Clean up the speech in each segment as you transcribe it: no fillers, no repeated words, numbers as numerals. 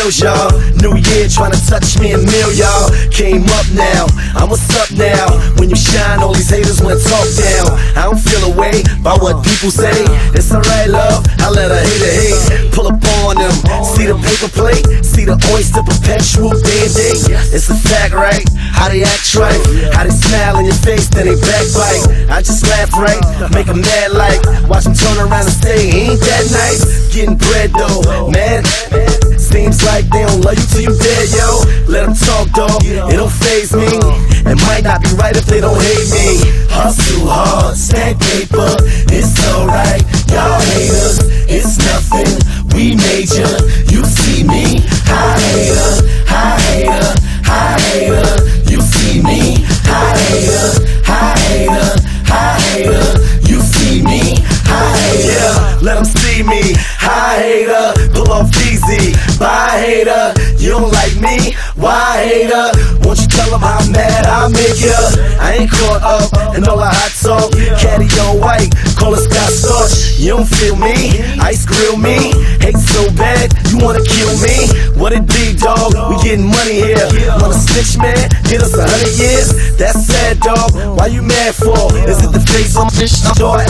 bills, y'all. New year trying to touch me a meal, y'all. Came up now, I'm what's up now. When you shine, all these haters wanna talk down. I don't feel away by what people say. It's alright, love, I let a hater hate. Pull up on them, see the paper plate, see the oyster perpetual band-aid. It's a fact, right? How they act right, how they smile in your face, then they backbite. I just laugh right, make them mad like, watch them turn around and say, ain't that nice? Getting bread though, man. Seems like they don't love you till you dead, yo. Let them talk, dog, it don't faze me. It might not be right if they don't hate me. Hustle hard, stack paper, it's alright. Y'all haters, it's nothing, we major. You see me, high hater, high hater, high hater. You see me, high hater, high hater, high hater. You see me, high hater. Yeah, let them see me, high hater. Pull off easy, bye hater. You don't like me, why hater? Won't you tell them how mad I make ya? I ain't caught up in all the hot talk. Caddy on white, call it Scott Storch. You don't feel me, ice grill me. Hate so bad, you wanna kill me. What it be, dog? We getting money here. Wanna snitch, man? Get us 100 years? That's sad, dog. Why you mad for? Is it the face on this dog?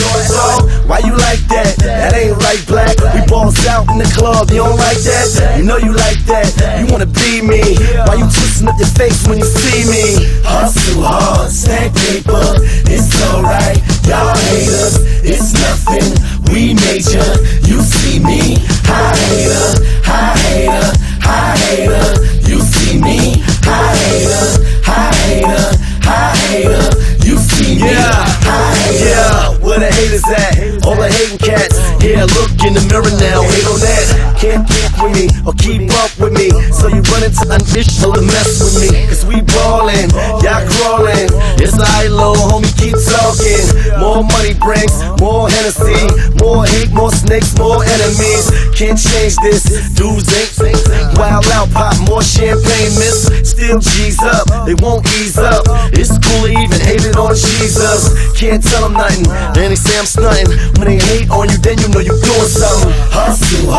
Why you like that? That ain't right, black. We balls out in the club, you don't like that? You know you like that. You wanna be me. Why you twisting up your face when you see me? Hustle hard, stack paper, it's alright. Y'all haters, it's nothing, we major. You see me, high hater, high hater, high hater. You see me, high hater, high hater, high hater. You see me, high hater. Yeah, where the haters at? All the hating cats. Yeah, look in the mirror now, hate on that. Can't keep with me or keep up with me, so you run into unofficial to mess with me. Cause we ballin', y'all crawlin'. It's ILO, homie, keep talking. More money brings more Hennessy, more hate, more snakes, more enemies. Can't change this, dudes ain't wild out, pop more champagne, miss. Still G's up, they won't ease up. It's cool to even hate it on Jesus. Can't tell them nothing, then they say I'm stunting. When they hate on you, then you know you doing something. Hustle